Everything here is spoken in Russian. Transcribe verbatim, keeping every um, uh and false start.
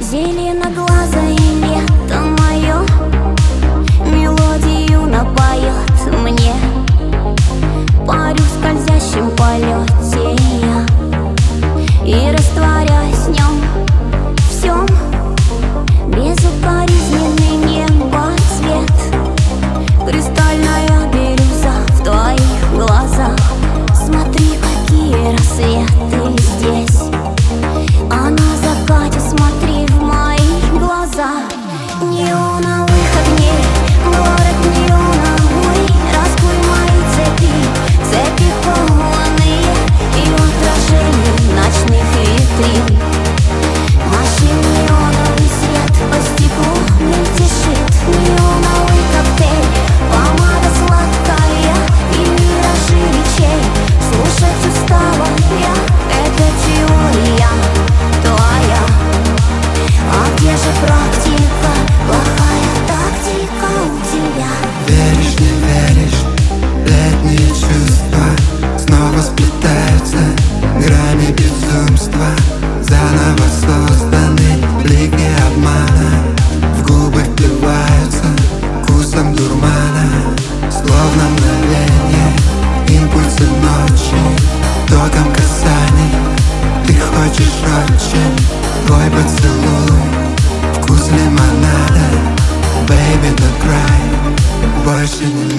Зеленоглазое лето мое мелодию напоет мне. Парю в скользящем полете я и растворяюсь в нем всем. Безукоризненный небоцвет, кристальная бирюза в твоих глазах. Смотри, какие рассветы здесь, а на закате смотри в мои глаза. Неоновых огней, город неоновый, раскуй мои цепи, цепи полные и отражений ночных витрин. Машин неоновый свет по стеклу мельтешит, неоновый коктейль, помада сладкая и миражи речей. Слушать устала я, это теория твоя, а где же практика? Плохая тактика у тебя. Веришь, не веришь, летние чувства снова сплетаются грани безумства. Заново созданы блики обмана, в губы впиваются вкусом дурмана. Словно мгновенье, импульсы ночи, током касаний. Ты хочешь очень, твой поцелуй, вкус лимонада. Baby, don't cry, больше не